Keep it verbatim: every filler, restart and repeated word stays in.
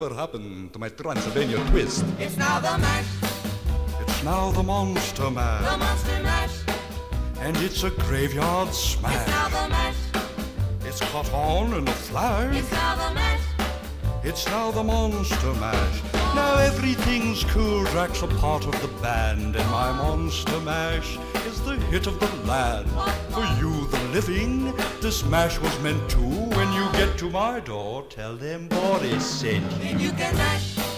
What happened to my Transylvania twist? It's now the mash. It's now the Monster Mash. The Monster Mash. And it's a graveyard smash. It's now the mash. It's caught on in a flash. It's now the mash. It's now the Monster Mash. Now everything's cool. Drax a part of the band, and my Monster Mash is the hit of the land. For you, the living, this mash was meant to. When you get to my door, tell them Boris sent you. And you can mash.